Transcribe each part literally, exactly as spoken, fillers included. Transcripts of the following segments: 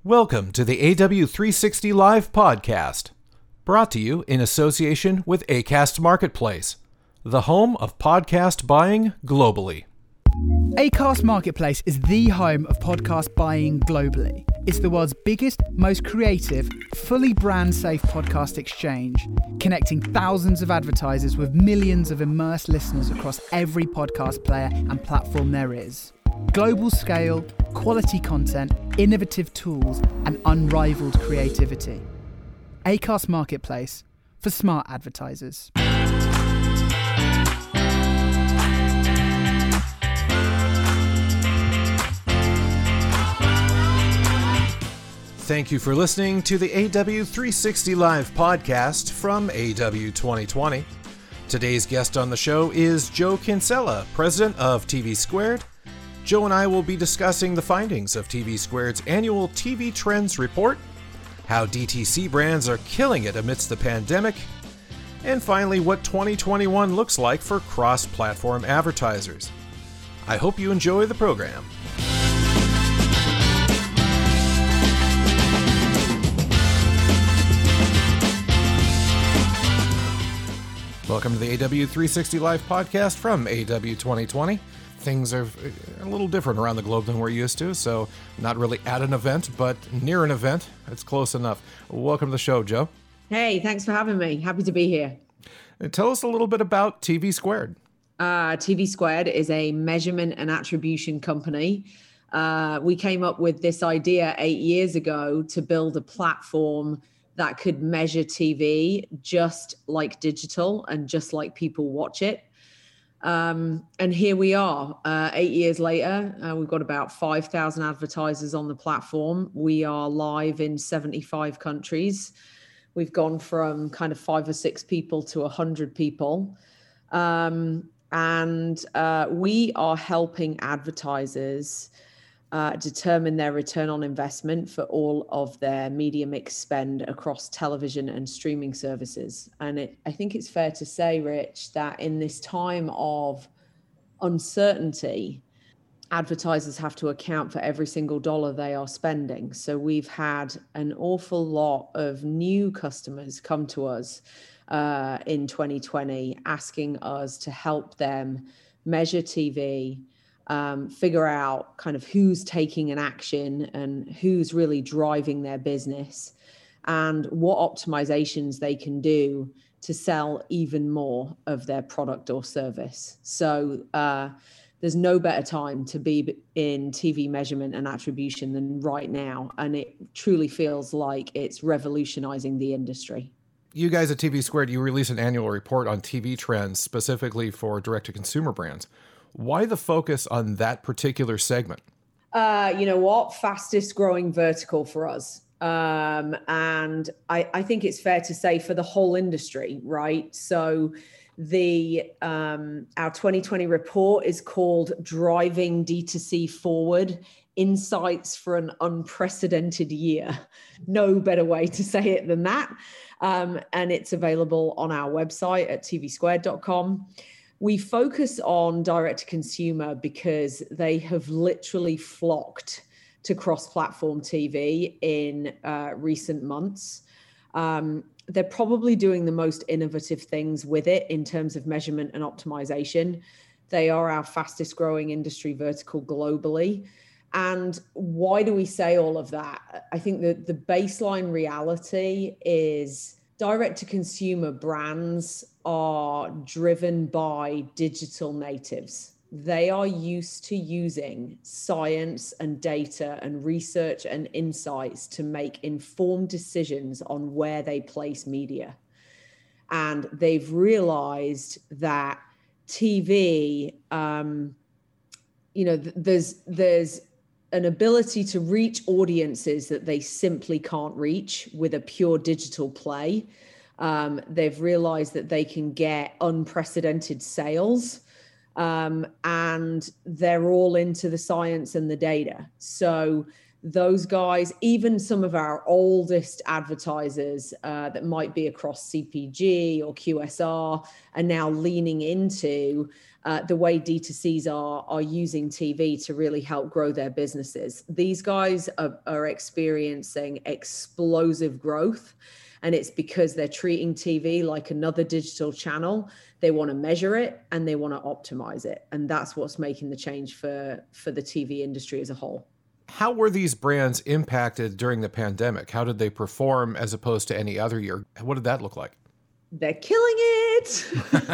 Welcome to the A W three sixty Live podcast, brought to you in association with Acast Marketplace, the home of podcast buying globally. Acast Marketplace is the home of podcast buying globally. It's the world's biggest, most creative, fully brand-safe podcast exchange, connecting thousands of advertisers with millions of immersed listeners across every podcast player and platform there is. Global scale, quality content, innovative tools, and unrivaled creativity. Acast Marketplace for smart advertisers. Thank you for listening to the A W three sixty Live podcast from A W twenty twenty. Today's guest on the show is Joe Kinsella, president of T V Squared. Joe and I will be discussing the findings of T V Squared's annual T V Trends Report, how D T C brands are killing it amidst the pandemic, and finally what twenty twenty-one looks like for cross-platform advertisers. I hope you enjoy the program. Welcome to the A W three sixty Live podcast from A W twenty twenty. Things are a little different around the globe than we're used to, so not really at an event, but near an event. It's close enough. Welcome to the show, Joe. Hey, thanks for having me. Happy to be here. And tell us a little bit about T V Squared. Uh, T V Squared is a measurement and attribution company. Uh, we came up with this idea eight years ago to build a platform that could measure T V just like digital and just like people watch it. Um, and here we are, uh, eight years later. Uh, we've got about five thousand advertisers on the platform. We are live in seventy-five countries. We've gone from kind of five or six people to one hundred people. Um, and uh, we are helping advertisers uh, determine their return on investment for all of their media mix spend across television and streaming services. And it, I think it's fair to say, Rich, that in this time of uncertainty, advertisers have to account for every single dollar they are spending. So we've had an awful lot of new customers come to us uh, in twenty twenty, asking us to help them measure T V, Um, figure out kind of who's taking an action and who's really driving their business and what optimizations they can do to sell even more of their product or service. So uh, there's no better time to be in T V measurement and attribution than right now. And it truly feels like it's revolutionizing the industry. You guys at T V Squared, you release an annual report on T V trends specifically for direct-to-consumer brands. Why the focus on that particular segment? Uh, you know what? Fastest growing vertical for us. Um, and I, I think it's fair to say for the whole industry, right? So the um, our twenty twenty report is called Driving D two C Forward, Insights for an Unprecedented Year. No better way to say it than that. Um, and it's available on our website at t v squared dot com. We focus on direct to consumer because they have literally flocked to cross-platform T V in uh, recent months. Um, they're probably doing the most innovative things with it in terms of measurement and optimization. They are our fastest growing industry vertical globally. And why do we say all of that? I think that the baseline reality is direct-to-consumer brands are driven by digital natives. They are used to using science and data and research and insights to make informed decisions on where they place media. And they've realized that T V, um, you know, th- there's there's an ability to reach audiences that they simply can't reach with a pure digital play. Um, they've realized that they can get unprecedented sales, um, and they're all into the science and the data. So those guys, even some of our oldest advertisers uh, that might be across C P G or Q S R, are now leaning into uh, the way D two Cs are, are using T V to really help grow their businesses. These guys are, are experiencing explosive growth, and it's because they're treating T V like another digital channel. They want to measure it and they want to optimize it. And that's what's making the change for, for the T V industry as a whole. How were these brands impacted during the pandemic? How did they perform as opposed to any other year? What did that look like? They're killing it.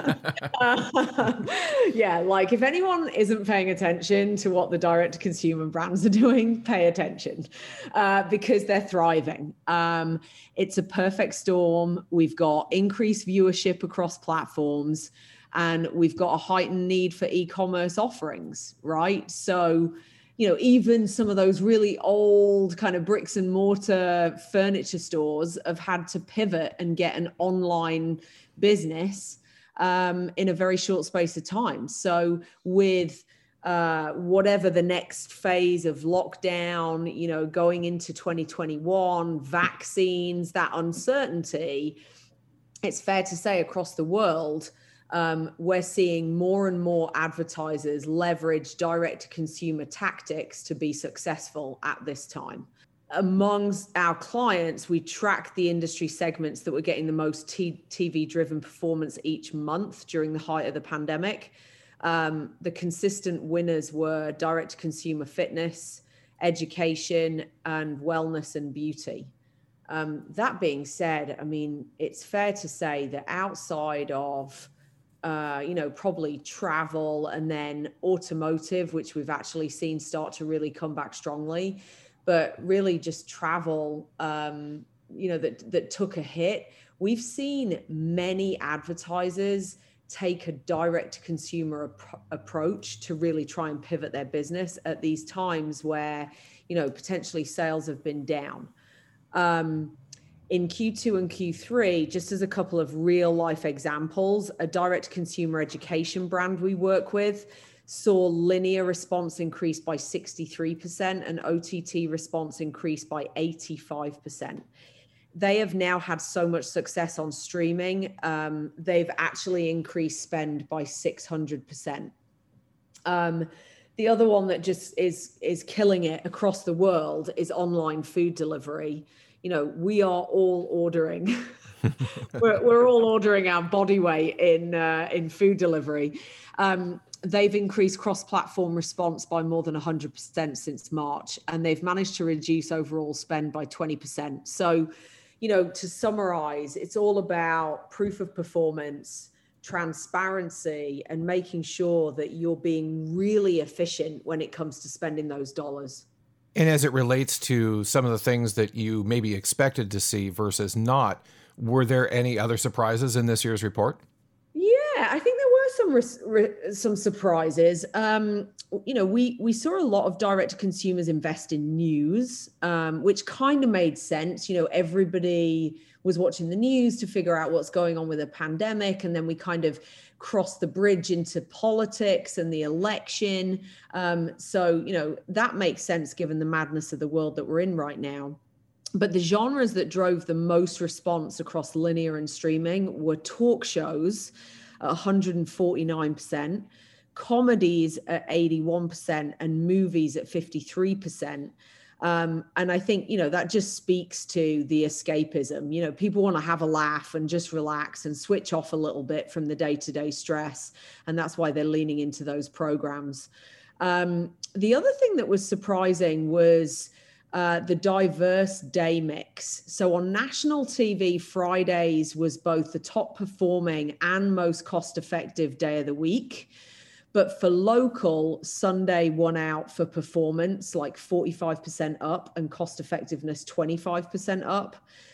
uh, yeah, like if anyone isn't paying attention to what the direct consumer brands are doing, pay attention uh, because they're thriving. Um, it's a perfect storm. We've got increased viewership across platforms, and we've got a heightened need for e-commerce offerings, right? So, you know, even some of those really old kind of bricks and mortar furniture stores have had to pivot and get an online business um, in a very short space of time. So with uh, whatever the next phase of lockdown, you know, going into twenty twenty-one, vaccines, that uncertainty, it's fair to say across the world, Um, we're seeing more and more advertisers leverage direct consumer tactics to be successful at this time. Amongst our clients, we track the industry segments that were getting the most t- TV driven performance each month during the height of the pandemic. Um, the consistent winners were direct consumer fitness, education, and wellness and beauty. Um, that being said, I mean, it's fair to say that outside of Uh, you know, probably travel and then automotive, which we've actually seen start to really come back strongly, but really just travel, um, you know, that, that took a hit. We've seen many advertisers take a direct consumer ap- approach to really try and pivot their business at these times where, you know, potentially sales have been down. Um, In Q two and Q three, just as a couple of real life examples, a direct consumer education brand we work with saw linear response increase by sixty-three percent and O T T response increase by eighty-five percent. They have now had so much success on streaming. Um, they've actually increased spend by six hundred percent. Um, the other one that just is, is killing it across the world is online food delivery. You know, we are all ordering, we're, we're all ordering our body weight in uh, in food delivery. Um, they've increased cross-platform response by more than one hundred percent since March, and they've managed to reduce overall spend by twenty percent. So, you know, to summarize, it's all about proof of performance, transparency, and making sure that you're being really efficient when it comes to spending those dollars. And as it relates to some of the things that you maybe expected to see versus not, were there any other surprises in this year's report? Yeah, I think there were some res- re- some surprises. Um, you know, we we saw a lot of direct consumers invest in news, um, which kind of made sense. You know, everybody was watching the news to figure out what's going on with the pandemic, and then we kind of crossed the bridge into politics and the election. Um, so, you know, that makes sense given the madness of the world that we're in right now. But the genres that drove the most response across linear and streaming were talk shows at one hundred forty-nine percent, comedies at eighty-one percent, and movies at fifty-three percent. Um, and I think, you know, that just speaks to the escapism. You know, people want to have a laugh and just relax and switch off a little bit from the day-to-day stress. And that's why they're leaning into those programs. Um, the other thing that was surprising was uh, the diverse day mix. So on national T V, Fridays was both the top performing and most cost-effective day of the week. But for local, Sunday won out for performance, like forty-five percent up, and cost effectiveness twenty-five percent up.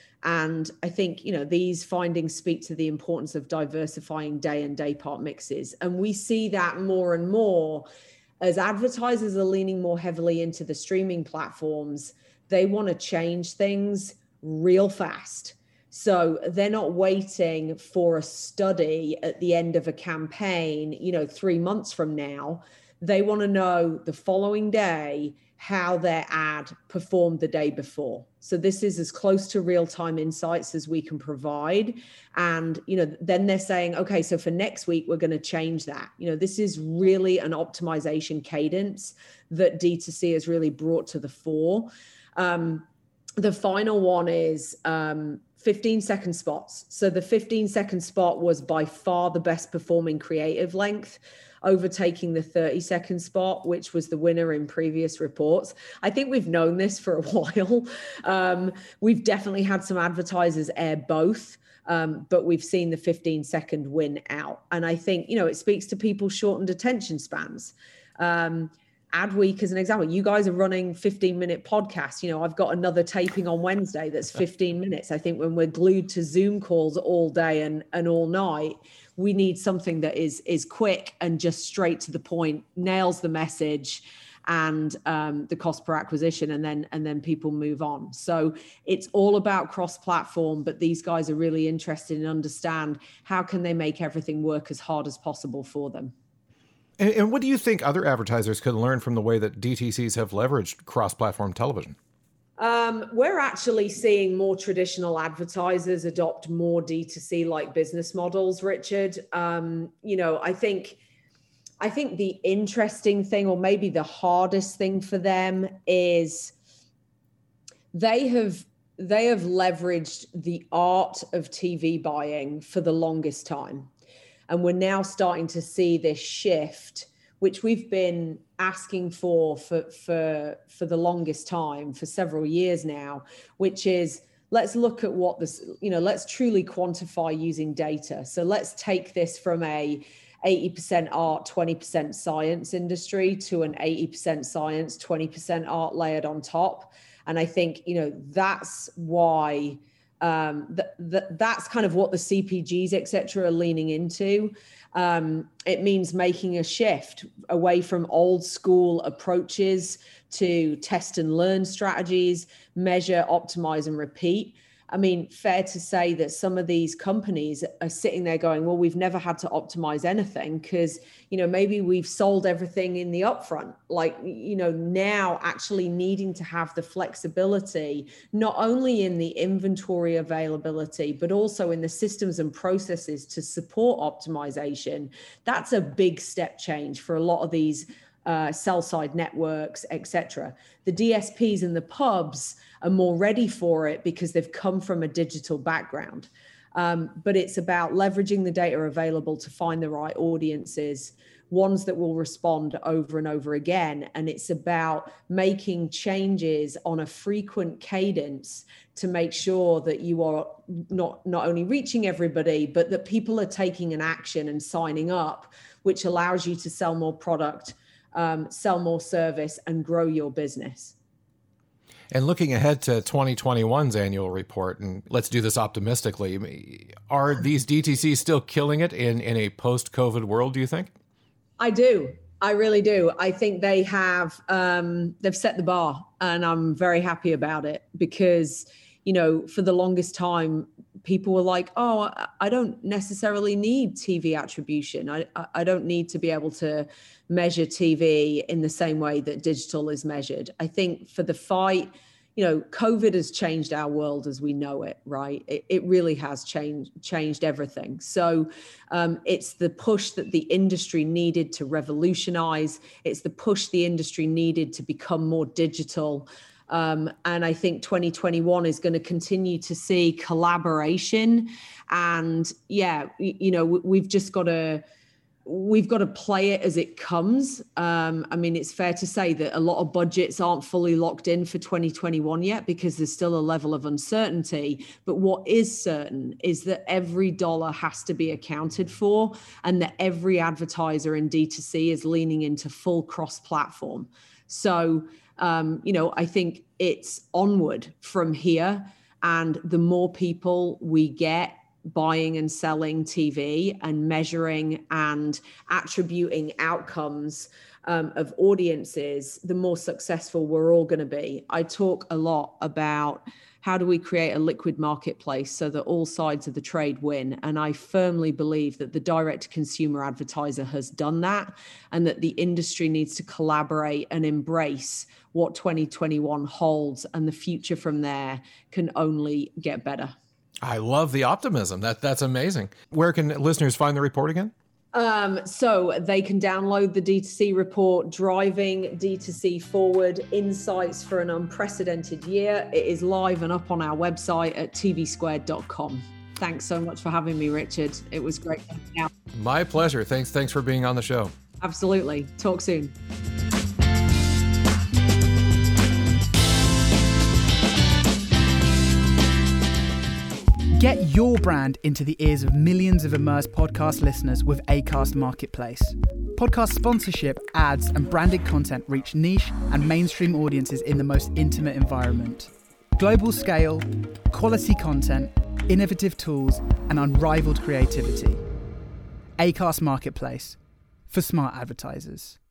And I think, you know, these findings speak to the importance of diversifying day and day part mixes. And we see that more and more as advertisers are leaning more heavily into the streaming platforms. They want to change things real fast. So they're not waiting for a study at the end of a campaign, you know, three months from now. They want to know the following day, how their ad performed the day before. So this is as close to real-time insights as we can provide. And, you know, then they're saying, okay, so for next week, we're going to change that. You know, this is really an optimization cadence that D two C has really brought to the fore. Um, the final one is um, fifteen second spots. So the fifteen second spot was by far the best performing creative length, overtaking the thirty second spot, which was the winner in previous reports. I think we've known this for a while. Um, we've definitely had some advertisers air both, um, but we've seen the fifteen second win out. And I think, you know, it speaks to people's shortened attention spans. Um, Adweek as an example, you guys are running fifteen minute podcasts. You know, I've got another taping on Wednesday that's fifteen minutes. I think when we're glued to Zoom calls all day and, and all night, we need something that is is quick and just straight to the point, nails the message and um, the cost per acquisition, and then and then people move on. So it's all about cross-platform, but these guys are really interested in understand how can they make everything work as hard as possible for them. And, and what do you think other advertisers could learn from the way that D T Cs have leveraged cross-platform television? Um, we're actually seeing more traditional advertisers adopt more D two C like business models, Richard. Um, you know, I think, I think the interesting thing, or maybe the hardest thing for them, is they have they have leveraged the art of T V buying for the longest time. And we're now starting to see this shift, which we've been asking for for for for the longest time, for several years now, which is let's look at what this, you know, let's truly quantify using data. So let's take this from a eighty percent art, twenty percent science industry to an eighty percent science, twenty percent art layered on top. And I think, you know, that's why Um, th- th- that's kind of what the C P Gs, et cetera, are leaning into. Um, it means making a shift away from old school approaches to test and learn strategies, measure, optimize, and repeat. I mean, fair to say that some of these companies are sitting there going, well, we've never had to optimize anything because, you know, maybe we've sold everything in the upfront. Like, you know, now actually needing to have the flexibility, not only in the inventory availability, but also in the systems and processes to support optimization. That's a big step change for a lot of these Uh, sell side networks, et cetera. The D S Ps and the pubs are more ready for it because they've come from a digital background. Um, but it's about leveraging the data available to find the right audiences, ones that will respond over and over again. And it's about making changes on a frequent cadence to make sure that you are not, not only reaching everybody, but that people are taking an action and signing up, which allows you to sell more product, Um, sell more service, and grow your business. And looking ahead to twenty twenty-one's annual report, and let's do this optimistically, are these D T Cs still killing it in, in a post-COVID world, do you think? I do. I really do. I think they have, um, they've set the bar, and I'm very happy about it because, you know, for the longest time, people were like, oh, I don't necessarily need T V attribution. I, I don't need to be able to measure T V in the same way that digital is measured. I think for the fight, you know, COVID has changed our world as we know it, right? It, it really has changed changed everything. So um, it's the push that the industry needed to revolutionize. It's the push the industry needed to become more digital. Um, and I think twenty twenty-one is going to continue to see collaboration. And yeah, you know, we've just got to, we've got to play it as it comes. Um, I mean, it's fair to say that a lot of budgets aren't fully locked in for twenty twenty-one yet because there's still a level of uncertainty. But what is certain is that every dollar has to be accounted for, and that every advertiser in D two C is leaning into full cross-platform. So, Um, you know, I think it's onward from here. And the more people we get buying and selling T V and measuring and attributing outcomes um, of audiences, the more successful we're all going to be. I talk a lot about how do we create a liquid marketplace so that all sides of the trade win? And I firmly believe that the direct consumer advertiser has done that, and that the industry needs to collaborate and embrace what twenty twenty-one holds, and the future from there can only get better. I love the optimism. That That's amazing. Where can listeners find the report again? Um, so they can download the D two C report, Driving D two C Forward, Insights for an Unprecedented Year. It is live and up on our website at t v squared dot com. Thanks so much for having me, Richard. It was great hanging out. My pleasure. Thanks, thanks for being on the show. Absolutely. Talk soon. Get your brand into the ears of millions of immersed podcast listeners with Acast Marketplace. Podcast sponsorship, ads, and branded content reach niche and mainstream audiences in the most intimate environment. Global scale, quality content, innovative tools, and unrivaled creativity. Acast Marketplace for smart advertisers.